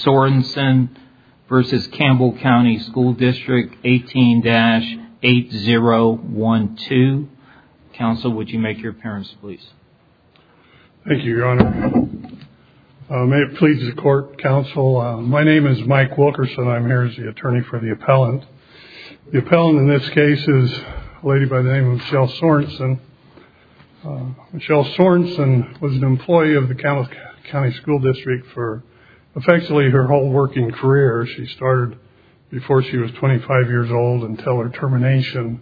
Sorensen versus Campbell County School District 18-8012. Counsel, would you make your appearance, please? Thank you, Your Honor. May it please the court, counsel. My name is Mike Wilkerson. I'm here as the attorney for the appellant. The appellant in this case is a lady by the name of Michelle Sorensen. Michelle Sorensen was an employee of the Campbell County School District for effectively her whole working career. She started before she was 25 years old until her termination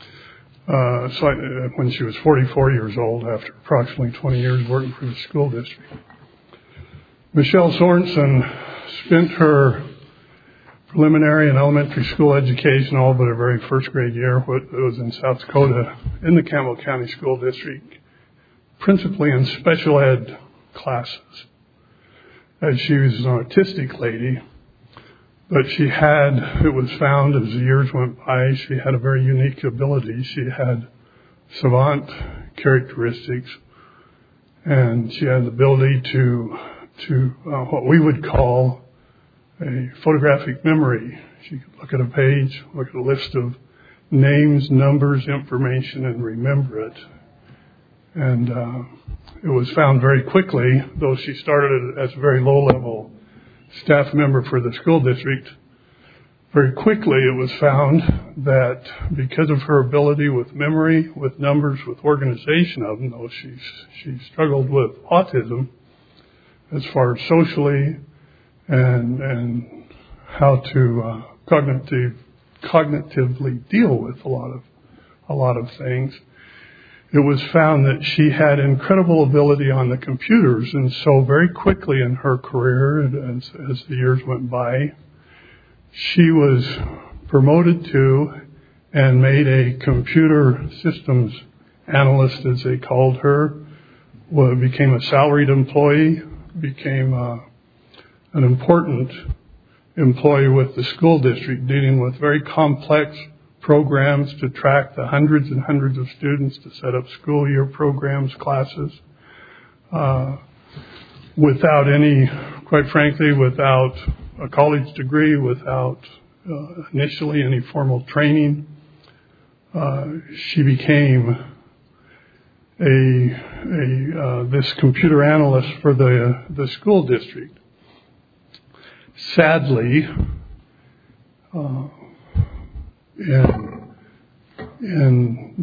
when she was 44 years old after approximately 20 years working for the school district. Michelle Sorensen spent her preliminary and elementary school education, all but her very first grade year, it was in South Dakota, in the Campbell County School District, principally in special ed classes. As she was an autistic lady, but it was found as the years went by, she had a very unique ability. She had savant characteristics, and she had the ability to what we would call a photographic memory. She could look at a page, look at a list of names, numbers, information, and remember it. And it was found very quickly, though she started as a very low-level staff member for the school district. Very quickly it was found that because of her ability with memory, with numbers, with organization of them, though she struggled with autism as far as socially and how to cognitively deal with a lot of things. It was found that she had incredible ability on the computers, and so very quickly in her career, as the years went by, she was promoted to and made a computer systems analyst, as they called her, became a salaried employee, became an important employee with the school district, dealing with very complex programs to track the hundreds and hundreds of students, to set up school year programs, classes, without a college degree, without initially any formal training. She became this computer analyst for the school district. Sadly, in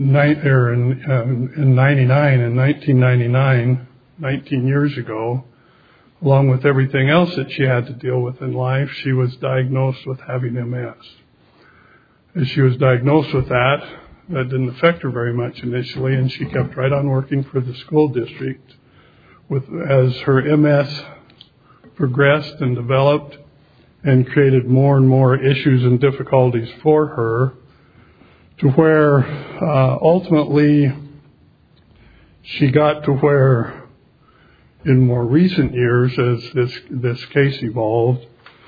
1999, 19 years ago, along with everything else that she had to deal with in life, she was diagnosed with having MS. As she was diagnosed with that didn't affect her very much initially, and she kept right on working for the school district. As her MS progressed and developed and created more and more issues and difficulties for her, to where ultimately she got to where, in more recent years, as this case evolved,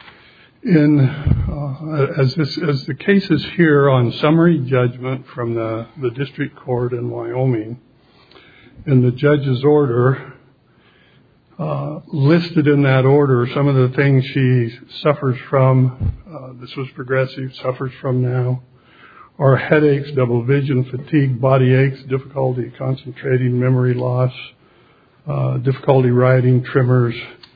as the case is here on summary judgment from the district court in Wyoming, in the judge's order, listed in that order some of the things she suffers from, this was progressive, suffers from now, are headaches, double vision, fatigue, body aches, difficulty concentrating, memory loss, difficulty writing, tremors,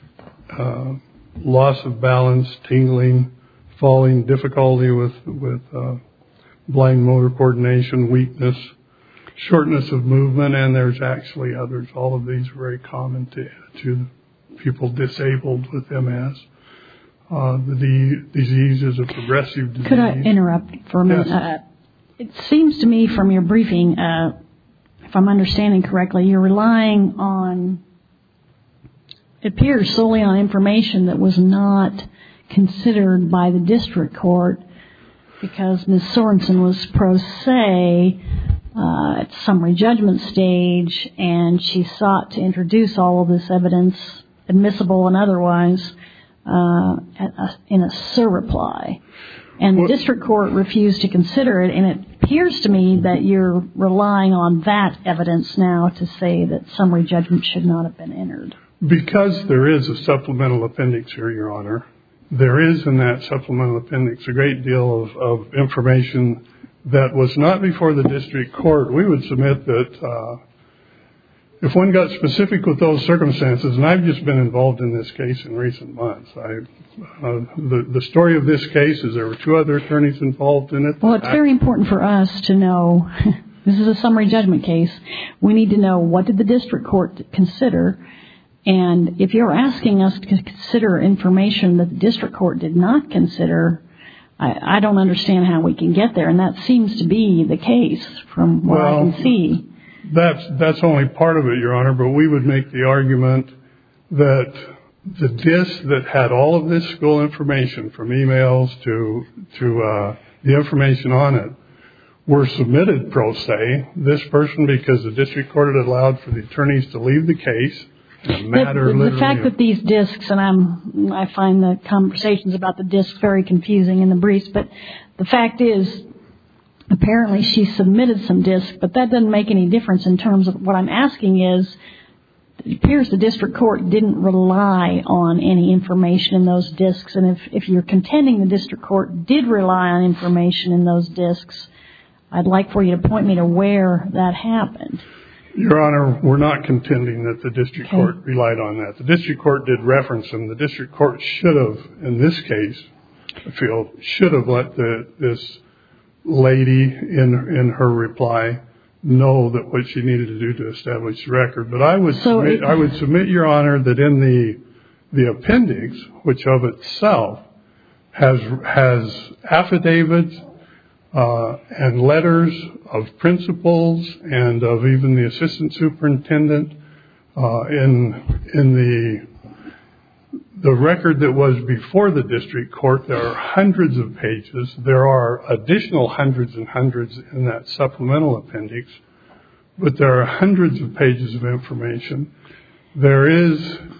loss of balance, tingling, falling, difficulty with blind motor coordination, weakness, shortness of movement, and there's actually others. All of these are very common to people disabled with MS. The disease is a progressive disease. Could I interrupt for a minute? Yes. It seems to me from your briefing, if I'm understanding correctly, you're relying on, it appears solely on information that was not considered by the district court, because Ms. Sorensen was pro se at summary judgment stage, and she sought to introduce all of this evidence, admissible and otherwise, in a surreply. And the district court refused to consider it, and it appears to me that you're relying on that evidence now to say that summary judgment should not have been entered. Because there is a supplemental appendix here, Your Honor, there is in that supplemental appendix a great deal of information that was not before the district court. We would submit that if one got specific with those circumstances, and I've just been involved in this case in recent months, the story of this case is there were two other attorneys involved in it. Well, it's very important for us to know, this is a summary judgment case, we need to know what did the district court consider, and if you're asking us to consider information that the district court did not consider, I don't understand how we can get there, and that seems to be the case from what I can see. That's only part of it, Your Honor, but we would make the argument that the disk that had all of this school information, from emails to the information on it, were submitted pro se. This person, because the district court had allowed for the attorneys to leave the case. The fact that these disks, and I find the conversations about the disks very confusing in the briefs, but the fact is, apparently she submitted some disks, but that doesn't make any difference in terms of what I'm asking is, it appears the district court didn't rely on any information in those disks, and if you're contending the district court did rely on information in those disks, I'd like for you to point me to where that happened. Your Honor, we're not contending that the district court relied on that. The district court did reference them. The district court should have, in this case, I feel, should have let this lady in her reply know that what she needed to do to establish the record. But I would submit, Your Honor, that in the appendix, which of itself has affidavits and letters of principals and of even the assistant superintendent, in the record that was before the district court, there are hundreds of pages. There are additional hundreds and hundreds in that supplemental appendix, but there are hundreds of pages of information. There is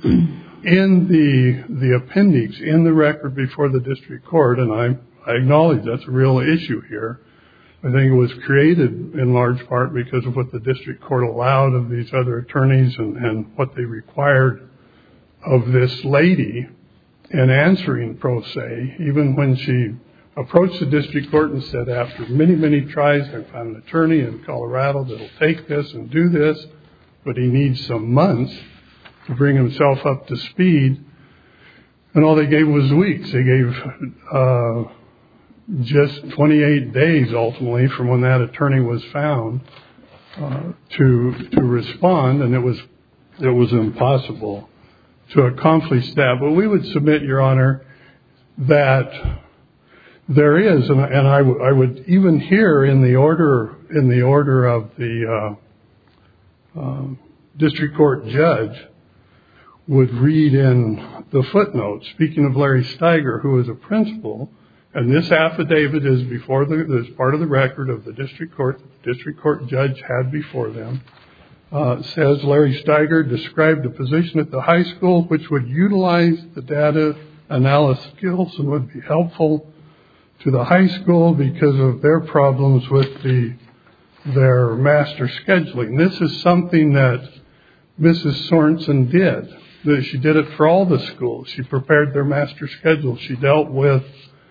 in the appendix, in the record before the district court, and I acknowledge that's a real issue here. I think it was created in large part because of what the district court allowed of these other attorneys and what they required of this lady in answering pro se, even when she approached the district court and said, after many, many tries, I found an attorney in Colorado that will take this and do this, but he needs some months to bring himself up to speed. And all they gave was weeks. They gave just 28 days, ultimately, from when that attorney was found to respond, and it was impossible to accomplish that. But we would submit, Your Honor, that there is, and I would even here in the order of the district court judge would read in the footnote, speaking of Larry Steiger, who is a principal, and this affidavit is is part of the record of the district court judge had before them. Says Larry Steiger described the position at the high school which would utilize the data analysis skills and would be helpful to the high school because of their problems with their master scheduling. This is something that Mrs. Sorensen did. She did it for all the schools. She prepared their master schedule. She dealt with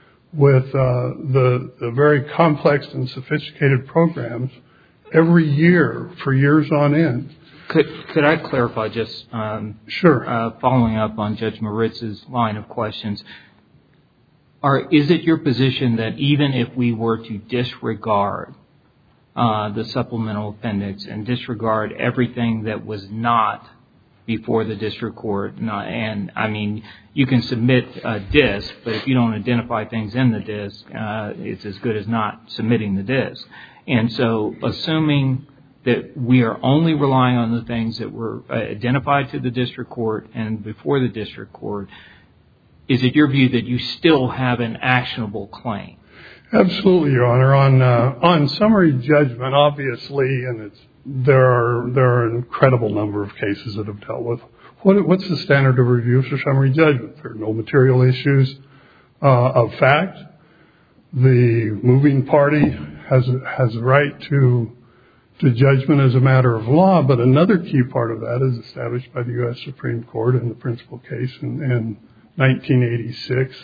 the very complex and sophisticated programs every year for years on end. Could I clarify just sure. Following up on Judge Moritz's line of questions, is it your position that even if we were to disregard the supplemental appendix and disregard everything that was not before the district court, and I mean, you can submit a disk, but if you don't identify things in the disk, it's as good as not submitting the disk. And so assuming that we are only relying on the things that were identified to the district court and before the district court, is it your view that you still have an actionable claim? Absolutely, Your Honor. On summary judgment, obviously, and there are an incredible number of cases that have dealt with. What's the standard of review for summary judgment? There are no material issues of fact. The moving party has a right to judgment as a matter of law, but another key part of that is established by the U.S. Supreme Court in the principal case in 1986,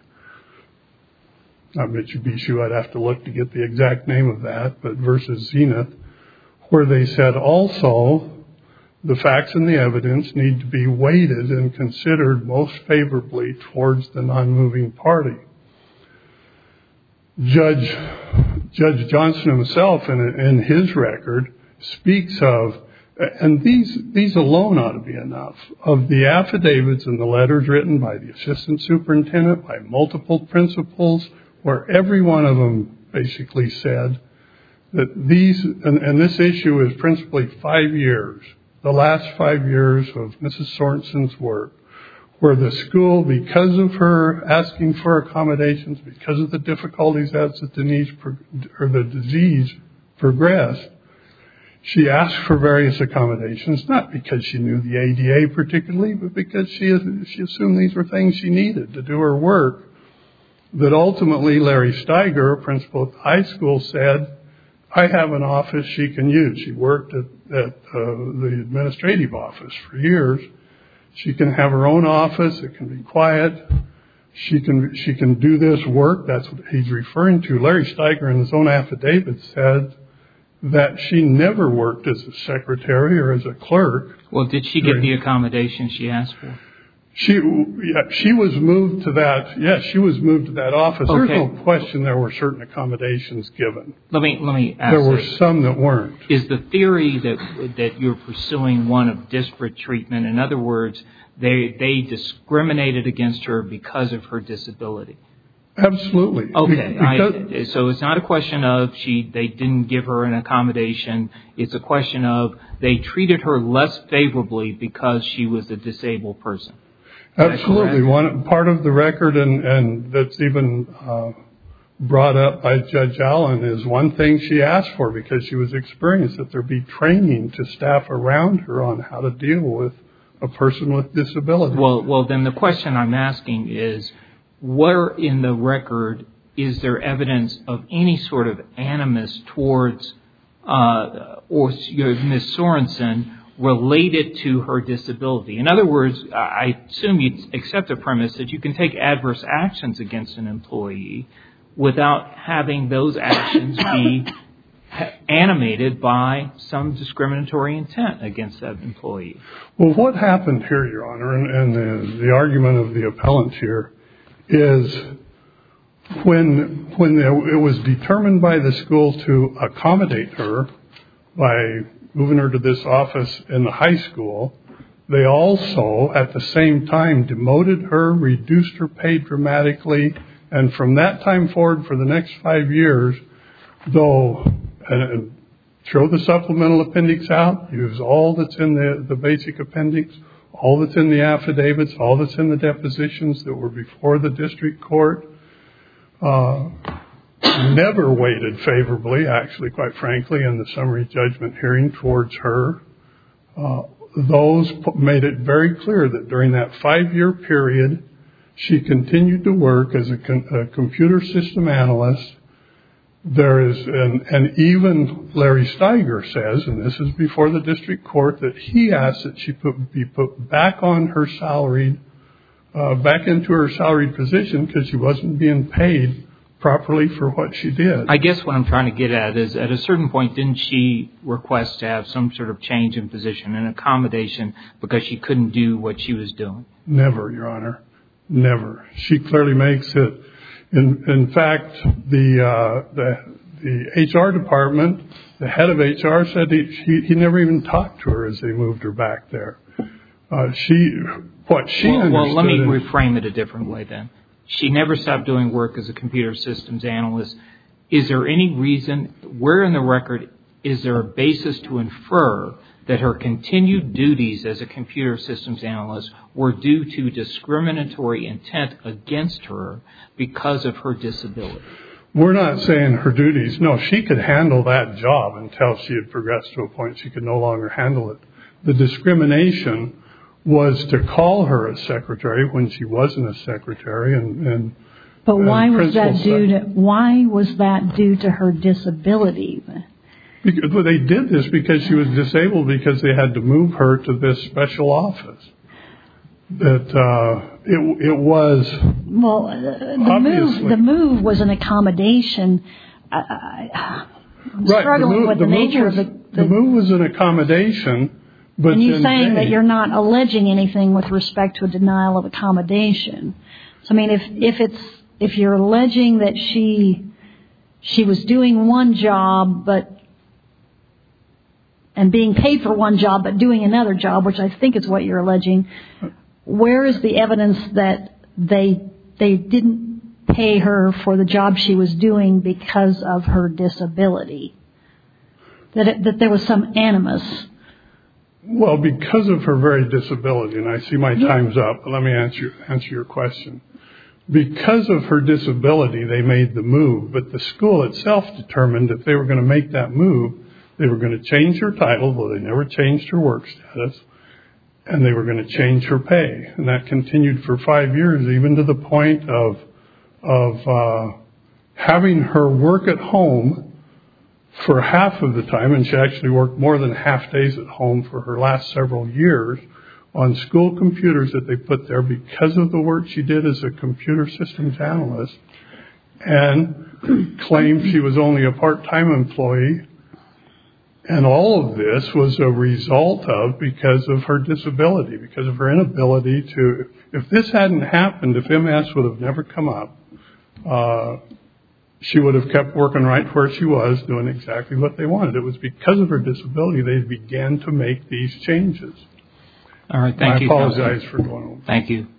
not Mitsubishi, I'd have to look to get the exact name of that, but versus Zenith, where they said also the facts and the evidence need to be weighted and considered most favorably towards the non-moving party. Judge Johnson himself, in his record, speaks of, and these alone ought to be enough, of the affidavits and the letters written by the assistant superintendent, by multiple principals, where every one of them basically said that these, and this issue is principally 5 years, the last 5 years of Mrs. Sorensen's work, where the school, because of her asking for accommodations, because of the difficulties as the disease progressed, she asked for various accommodations, not because she knew the ADA particularly, but because she assumed these were things she needed to do her work, that ultimately Larry Steiger, a principal at the high school, said, I have an office she can use. She worked at the administrative office for years. She can have her own office. It can be quiet. She can do this work. That's what he's referring to. Larry Steiger, in his own affidavit, said that she never worked as a secretary or as a clerk. Well, did she get the accommodation she asked for? She was moved to that. Yes, she was moved to that office. Okay. There's no question there were certain accommodations given. Let me ask. There were some that weren't. Is the theory that you're pursuing one of disparate treatment? In other words, they discriminated against her because of her disability? Absolutely. Okay. So it's not a question of they didn't give her an accommodation. It's a question of they treated her less favorably because she was a disabled person. Absolutely. One part of the record, and that's even brought up by Judge Allen, is one thing she asked for because she was experienced, that there be training to staff around her on how to deal with a person with disability. Well, then the question I'm asking is, where in the record is there evidence of any sort of animus towards Ms. Sorensen related to her disability? In other words, I assume you'd accept the premise that you can take adverse actions against an employee without having those actions be animated by some discriminatory intent against that employee. Well, what happened here, Your Honor, and the argument of the appellant here, is when it was determined by the school to accommodate her by moving her to this office in the high school, they also, at the same time, demoted her, reduced her pay dramatically, and from that time forward for the next 5 years, and throw the supplemental appendix out, use all that's in the basic appendix, all that's in the affidavits, all that's in the depositions that were before the district court, never weighted favorably, actually, quite frankly, in the summary judgment hearing towards her. Those made it very clear that during that 5-year period, she continued to work as a computer system analyst. There is, and even Larry Steiger says, and this is before the district court, that he asked that she be put back on her salaried, back into her salaried position because she wasn't being paid properly for what she did. I guess what I'm trying to get at is, at a certain point, didn't she request to have some sort of change in position, an accommodation, because she couldn't do what she was doing? Never, Your Honor. Never. She clearly makes it. In fact, the HR department, the head of HR, said he never even talked to her as they moved her back there. Well, let me reframe it a different way then. She never stopped doing work as a computer systems analyst. Is there any reason, where in the record is there a basis to infer that her continued duties as a computer systems analyst were due to discriminatory intent against her because of her disability? We're not saying her duties. No, she could handle that job until she had progressed to a point she could no longer handle it. The discrimination was to call her a secretary when she wasn't a secretary. But why was that due to her disability? Well, they did this because she was disabled, because they had to move her to this special office. That It was. Well, the move was an accommodation. I'm struggling with the nature of the move was an accommodation. But and you're saying that you're not alleging anything with respect to a denial of accommodation. So, I mean, if you're alleging that she was doing one job and being paid for one job but doing another job, which I think is what you're alleging, where is the evidence that they didn't pay her for the job she was doing because of her disability? That there was some animus? Well, because of her very disability, and I see my time's up, but let me answer your question. Because of her disability, they made the move, but the school itself determined if they were going to make that move, they were going to change her title, though they never changed her work status, and they were going to change her pay. And that continued for 5 years, even to the point of having her work at home for half of the time, and she actually worked more than half days at home for her last several years on school computers that they put there because of the work she did as a computer systems analyst, and claimed she was only a part-time employee. And all of this was a result of because of her disability, because of her inability to, if this hadn't happened, if MS would have never come up, she would have kept working right where she was, doing exactly what they wanted. It was because of her disability they began to make these changes. All right, thank you. I apologize for going over. Thank you.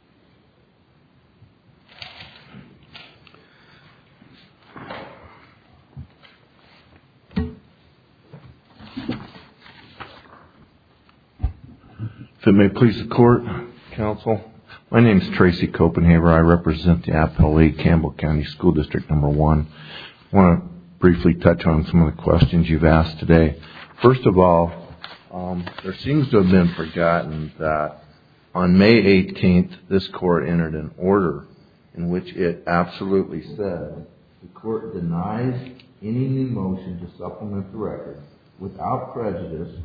If it may please the court, counsel. My name is Tracy Copenhaver. I represent the appellee, Campbell County School District Number 1. I want to briefly touch on some of the questions you've asked today. First of all, there seems to have been forgotten that on May 18th, this court entered an order in which it absolutely said the court denies any new motion to supplement the record without prejudice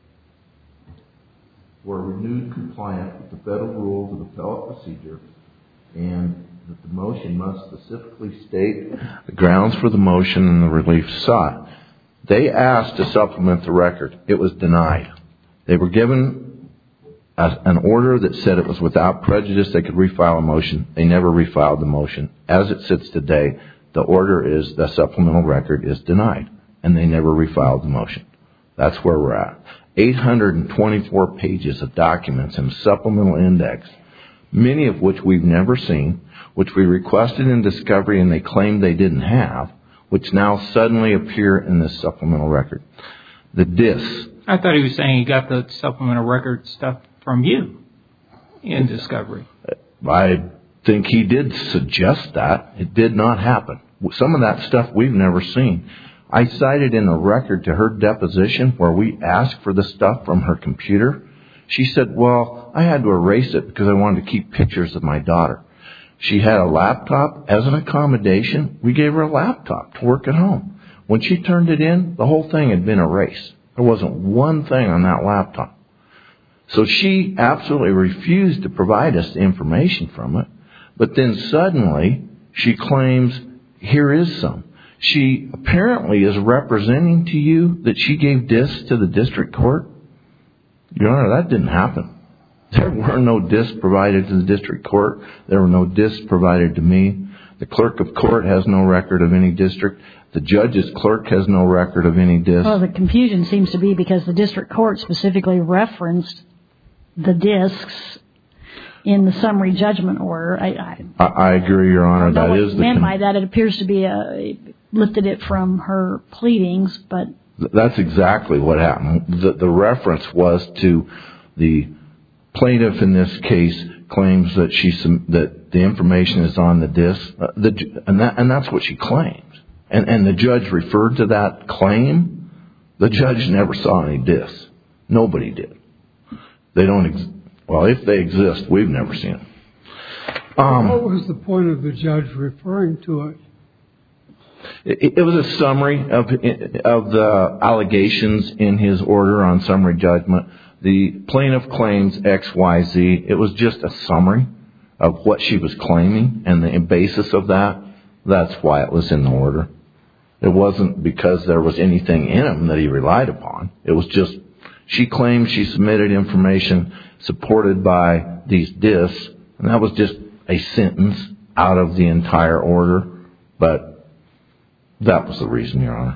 for renewed compliance with the federal rules of appellate procedure, and that the motion must specifically state the grounds for the motion and the relief sought. They asked to supplement the record. It was denied. They were given an order that said it was without prejudice. They could refile a motion. They never refiled the motion. As it sits today, the order is the supplemental record is denied, and they never refiled the motion. That's where we're at. 824 pages of documents in supplemental index, many of which we've never seen, which we requested in discovery and they claimed they didn't have, which now suddenly appear in this supplemental record. The DIS. I thought he was saying he got the supplemental record stuff from you in discovery. I think he did suggest that. It did not happen. Some of that stuff we've never seen. I cited in the record to her deposition where we asked for the stuff from her computer. She said, well, I had to erase it because I wanted to keep pictures of my daughter. She had a laptop as an accommodation. We gave her a laptop to work at home. When she turned it in, the whole thing had been erased. There wasn't one thing on that laptop. So she absolutely refused to provide us the information from it. But then suddenly she claims, here is some. She apparently is representing to you that she gave discs to the district court. Your Honor, that didn't happen. There were no discs provided to the district court. There were no discs provided to me. The clerk of court has no record of any district. The judge's clerk has no record of any discs. Well, the confusion seems to be because the district court specifically referenced the discs in the summary judgment order. I agree, Your Honor. I don't know what you meant by that. It appears to be lifted it from her pleadings, but that's exactly what happened. The reference was to the plaintiff in this case claims that that the information is on the disc, and that's what she claims. And the judge referred to that claim. The judge never saw any discs. Nobody did. They don't. Well, if they exist, we've never seen them. What was the point of the judge referring to it? It was a summary of the allegations in his order on summary judgment. The plaintiff claims X, Y, Z. It was just a summary. of what she was claiming and the basis of that, that's why it was in the order. It wasn't because there was anything in him that he relied upon. It was just she claimed she submitted information supported by these discs, and that was just a sentence out of the entire order. But that was the reason, Your Honor.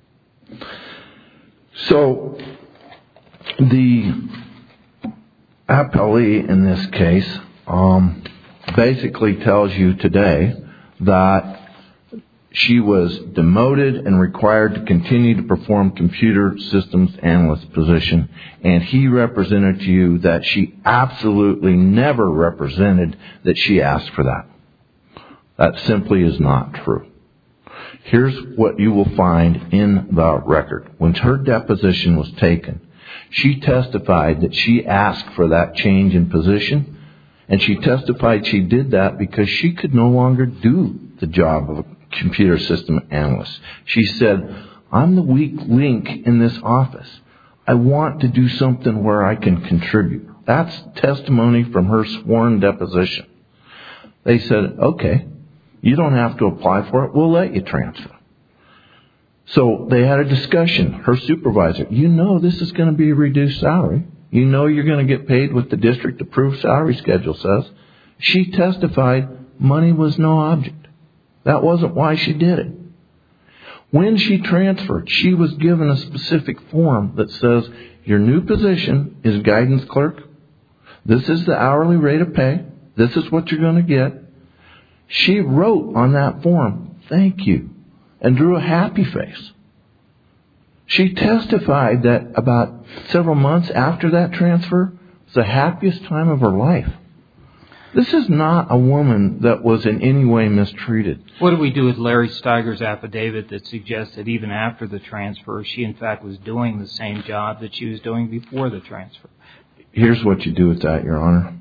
So the appellee in this case basically tells you today that she was demoted and required to continue to perform computer systems analyst position, and he represented to you that she absolutely never represented that she asked for that. That simply is not true. Here's what you will find in the record. When her deposition was taken, she testified that she asked for that change in position, and she testified she did that because she could no longer do the job of a computer system analyst. She said, I'm the weak link in this office. I want to do something where I can contribute. That's testimony from her sworn deposition. They said, okay, you don't have to apply for it. We'll let you transfer. So they had a discussion. Her supervisor, you know this is going to be a reduced salary. You know you're going to get paid what the district approved salary schedule says. She testified money was no object. That wasn't why she did it. When she transferred, she was given a specific form that says, your new position is guidance clerk. This is the hourly rate of pay. This is what you're going to get. She wrote on that form, thank you, and drew a happy face. She testified that about several months after that transfer was the happiest time of her life. This is not a woman that was in any way mistreated. What do we do with Larry Steiger's affidavit that suggests that even after the transfer, she in fact was doing the same job that she was doing before the transfer? Here's what you do with that, Your Honor.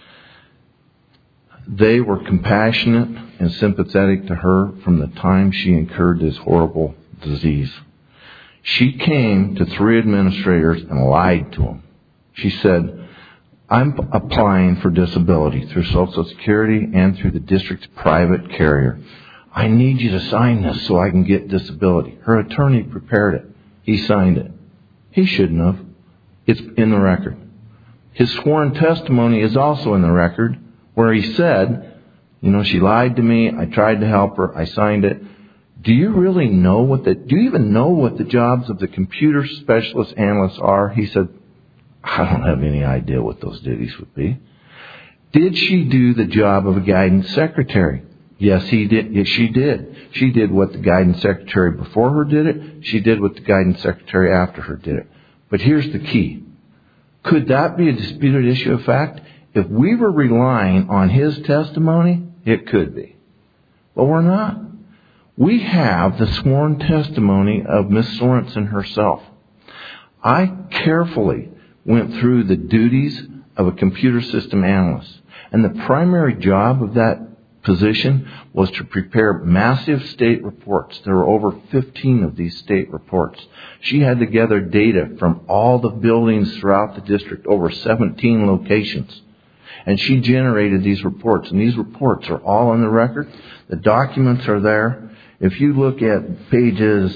They were compassionate and sympathetic to her from the time she incurred this horrible disease. She came to 3 administrators and lied to them. She said, I'm applying for disability through Social Security and through the district's private carrier. I need you to sign this so I can get disability. Her attorney prepared it. He signed it. He shouldn't have. It's in the record. His sworn testimony is also in the record where he said, she lied to me. I tried to help her. I signed it. Do you really know do you even know what the jobs of the computer specialist analysts are? He said, I don't have any idea what those duties would be. Did she do the job of a guidance secretary? Yes, he did. Yes, she did. She did what the guidance secretary before her did it. She did what the guidance secretary after her did it. But here's the key. Could that be a disputed issue of fact? If we were relying on his testimony, it could be. But we're not. We have the sworn testimony of Ms. Sorensen herself. I carefully went through the duties of a computer system analyst. And the primary job of that position was to prepare massive state reports. There were over 15 of these state reports. She had to gather data from all the buildings throughout the district, over 17 locations. And she generated these reports. And these reports are all on the record. The documents are there. If you look at pages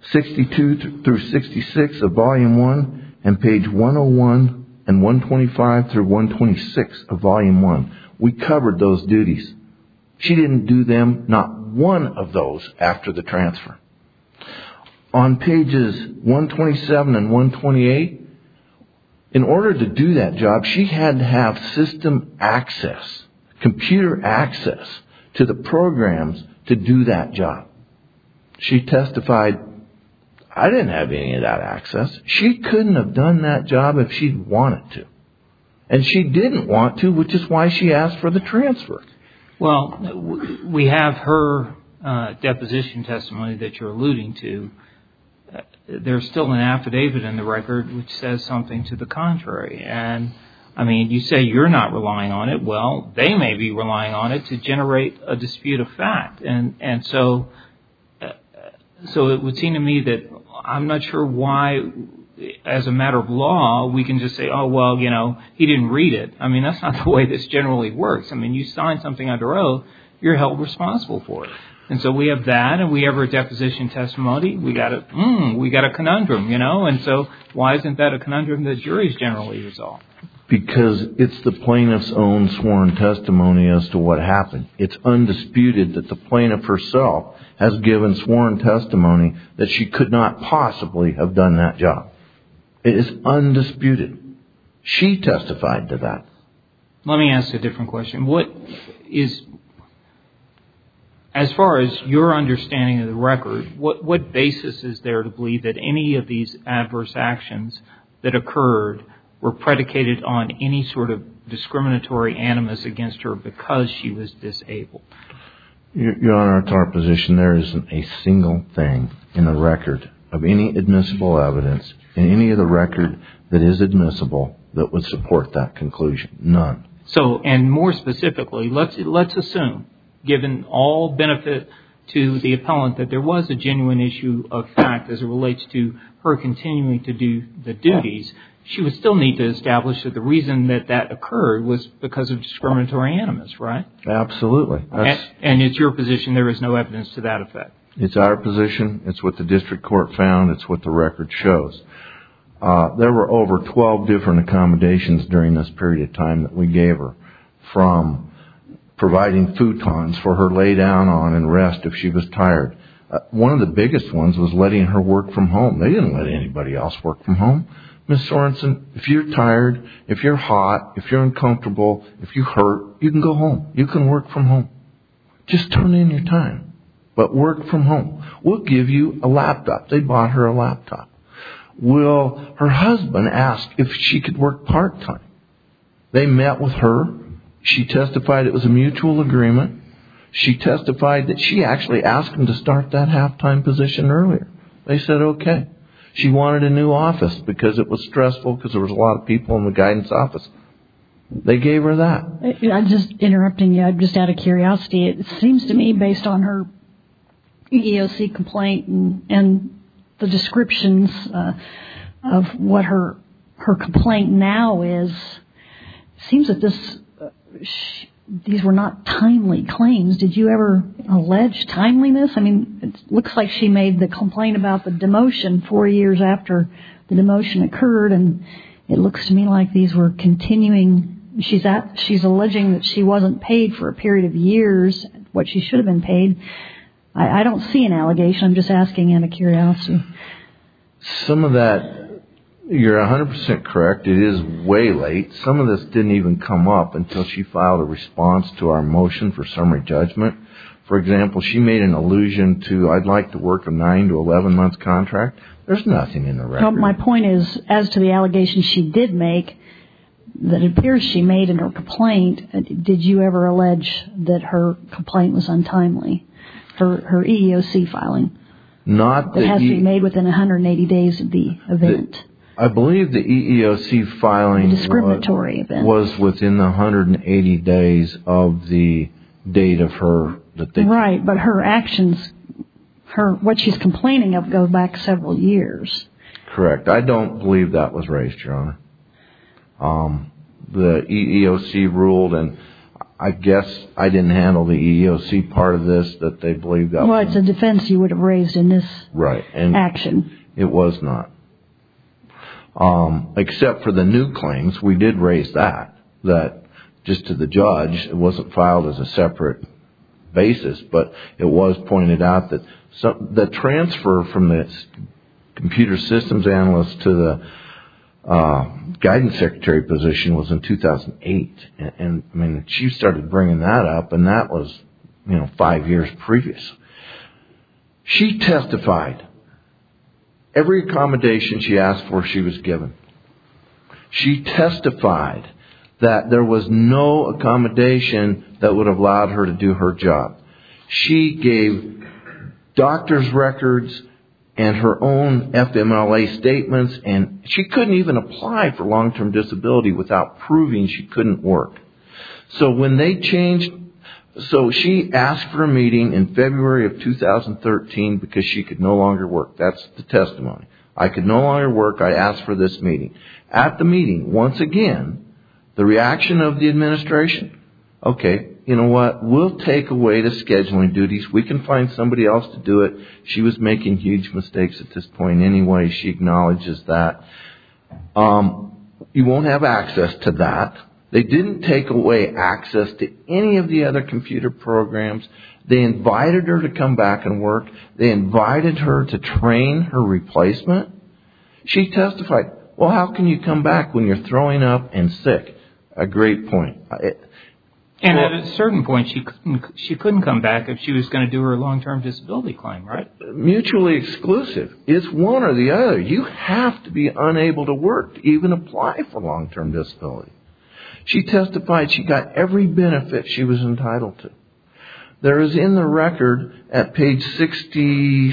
62 through 66 of Volume 1, and page 101 and 125 through 126 of Volume 1. We covered those duties. She didn't do them, not one of those, after the transfer. On pages 127 and 128, in order to do that job, she had to have system access, computer access to the programs to do that job. She testified, I didn't have any of that access. She couldn't have done that job if she'd wanted to. And she didn't want to, which is why she asked for the transfer. Well, we have her deposition testimony that you're alluding to. There's still an affidavit in the record which says something to the contrary. And, you say you're not relying on it. Well, they may be relying on it to generate a dispute of fact. And so it would seem to me that I'm not sure why as a matter of law, we can just say, oh, well, he didn't read it. I mean, that's not the way this generally works. I mean, you sign something under oath, you're held responsible for it. And so we have that, and we have our deposition testimony. We got a conundrum, and so why isn't that a conundrum that juries generally resolve? Because it's the plaintiff's own sworn testimony as to what happened. It's undisputed that the plaintiff herself has given sworn testimony that she could not possibly have done that job. It is undisputed. She testified to that. Let me ask a different question. As far as your understanding of the record, what basis is there to believe that any of these adverse actions that occurred were predicated on any sort of discriminatory animus against her because she was disabled? Your Honor, it's our position there isn't a single thing in the record of any admissible evidence in any of the record that is admissible that would support that conclusion. None. So, and more specifically, let's assume, given all benefit to the appellant, that there was a genuine issue of fact as it relates to her continuing to do the duties, she would still need to establish that the reason that occurred was because of discriminatory animus, right? Absolutely. And it's your position there is no evidence to that effect? It's our position. It's what the district court found. It's what the record shows. There were over 12 different accommodations during this period of time that we gave her, from providing futons for her lay down on and rest if she was tired. One of the biggest ones was letting her work from home. They didn't let anybody else work from home. Ms. Sorensen, if you're tired, if you're hot, if you're uncomfortable, if you hurt, you can go home. You can work from home. Just turn in your time, but work from home. We'll give you a laptop. They bought her a laptop. Well, her husband asked if she could work part-time. They met with her. She testified it was a mutual agreement. She testified that she actually asked him to start that half-time position earlier. They said okay. She wanted a new office because it was stressful because there was a lot of people in the guidance office. They gave her that. I'm just interrupting you. I'm just out of curiosity. It seems to me, based on her EEOC complaint and the descriptions of what her complaint now is, it seems that these were not timely claims. Did you ever allege timeliness? I mean, it looks like she made the complaint about the demotion 4 years after the demotion occurred, and it looks to me like these were continuing. She's alleging that she wasn't paid for a period of years what she should have been paid. I don't see an allegation. I'm just asking out of curiosity. Some of that, you're 100% correct. It is way late. Some of this didn't even come up until she filed a response to our motion for summary judgment. For example, she made an allusion to, I'd like to work a 9 to 11 month contract. There's nothing in the record. Well, my point is, as to the allegation she did make, that it appears she made in her complaint, did you ever allege that her complaint was untimely? Her EEOC filing? Not that has to be made within 180 days of the event. I believe the EEOC filing was within the 180 days of the date of her that they... Right, but her actions, what she's complaining of goes back several years. Correct. I don't believe that was raised, Your Honor. The EEOC ruled, and I guess I didn't handle the EEOC part of this, that they believed that. Well, it's a defense you would have raised in this action. It was not. Except for the new claims, we did raise that just to the judge, it wasn't filed as a separate basis, but it was pointed out that the transfer from the computer systems analyst to the guidance secretary position was in 2008. And I mean, she started bringing that up, and that was, 5 years previous. She testified. Every accommodation she asked for, she was given. She testified that there was no accommodation that would have allowed her to do her job. She gave doctor's records and her own FMLA statements, and she couldn't even apply for long-term disability without proving she couldn't work. So when they changed, so she asked for a meeting in February of 2013 because she could no longer work. That's the testimony. I could no longer work. I asked for this meeting. At the meeting, once again, the reaction of the administration, okay, you know what, we'll take away the scheduling duties. We can find somebody else to do it. She was making huge mistakes at this point anyway. She acknowledges that. You won't have access to that. They didn't take away access to any of the other computer programs. They invited her to come back and work. They invited her to train her replacement. She testified, well, how can you come back when you're throwing up and sick? A great point. And at a certain point, she couldn't come back if she was going to do her long-term disability claim, right? Mutually exclusive. It's one or the other. You have to be unable to work to even apply for long-term disability. She testified she got every benefit she was entitled to. There is in the record at page 62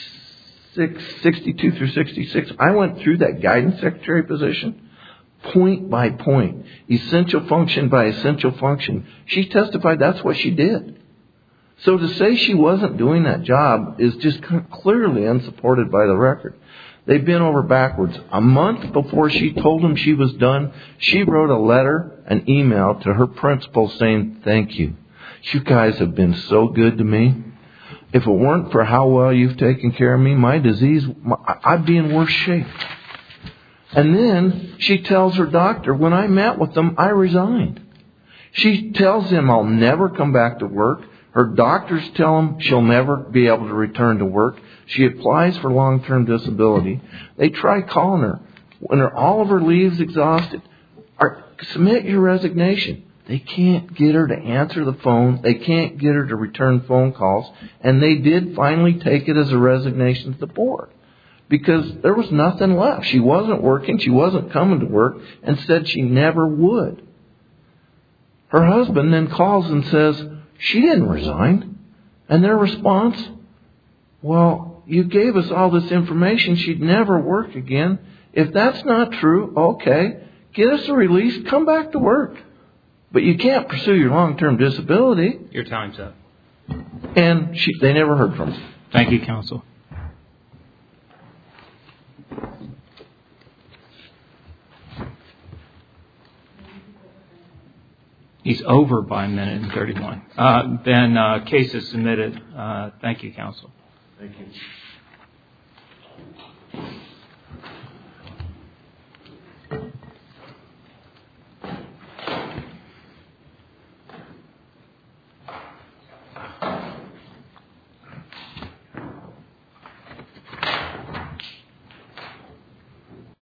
through 66, I went through that guidance secretary position. Point by point, essential function by essential function. She testified that's what she did. So to say she wasn't doing that job is just clearly unsupported by the record. They bent over backwards. A month before she told them she was done, she wrote a letter, an email to her principal saying, thank you. You guys have been so good to me. If it weren't for how well you've taken care of me, my disease, I'd be in worse shape. And then she tells her doctor, when I met with them, I resigned. She tells him, I'll never come back to work. Her doctors tell him she'll never be able to return to work. She applies for long-term disability. They try calling her. When all of her leave's exhausted, submit your resignation. They can't get her to answer the phone. They can't get her to return phone calls. And they did finally take it as a resignation to the board. Because there was nothing left. She wasn't working. She wasn't coming to work and said she never would. Her husband then calls and says, she didn't resign. And their response, well, you gave us all this information. She'd never work again. If that's not true, okay, get us a release, come back to work. But you can't pursue your long-term disability. Your time's up. And they never heard from her. Thank you, counsel. He's over by a minute and 31. Then case is submitted. Thank you, counsel. Thank you.